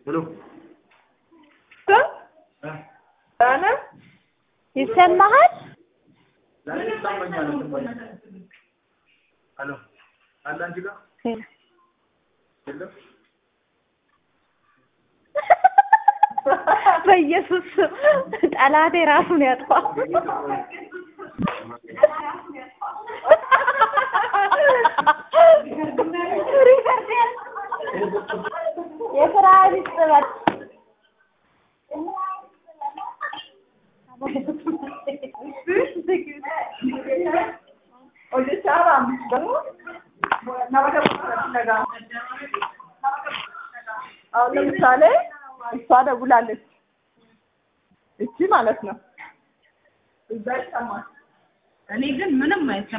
ሄሎ አና ይሰማሃል? ሄሎ አንቺ ጋር በኢየሱስ ጠላቴ ራሱን ያጥፋ። የስራ ቢስበት oye chava ¿no? nada que ነጋ አሁን ለምሳሌ እሷ ደውላለች እቺ ማለት ነው እዛ ይሰማል እኔ ግን ምንም አይሰማም